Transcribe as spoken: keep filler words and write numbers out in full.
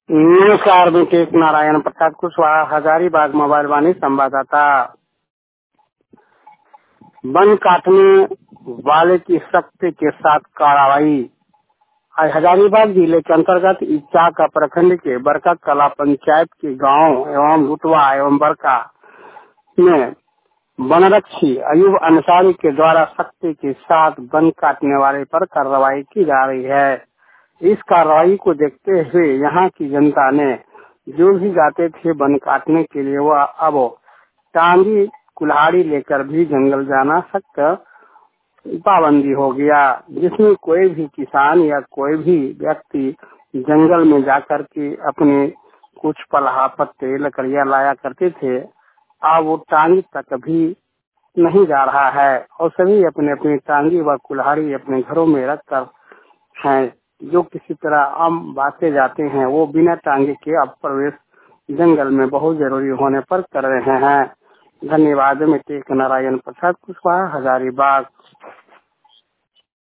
नमस्कार, मैं टेक नारायण प्रसाद कुशवाहा, हजारीबाग मोबाइल वाणी संवाददाता। वन काटने वाले की सख्ती के साथ कार्रवाई। आज हजारीबाग जिले के अंतर्गत इचाक प्रखंड के बरका कला पंचायत के गांव एवं लुटवा एवं बरका में वनरक्षी अयूब अंसारी के द्वारा सख्ती के साथ वन काटने वाले पर कार्रवाई की जा रही है। इस कार्रवाई को देखते हुए यहाँ की जनता ने जो भी जाते थे वन काटने के लिए, वह अब टांगी कुल्हाड़ी लेकर भी जंगल जाना सख्त पाबंदी हो गया, जिसमें कोई भी किसान या कोई भी व्यक्ति जंगल में जाकर के अपने कुछ पलहा पत्ते लकड़ियां लाया करते थे, अब वो टांगी तक भी नहीं जा रहा है और सभी अपने अपनी टांगी व कुल्हाड़ी अपने घरों में रख कर हैं। जो किसी तरह आम बातें जाते हैं वो बिना टांगे के अब प्रवेश जंगल में बहुत जरूरी होने पर कर रहे हैं। धन्यवाद। मैं टेक नारायण प्रसाद कुशवाहा, हजारीबाग।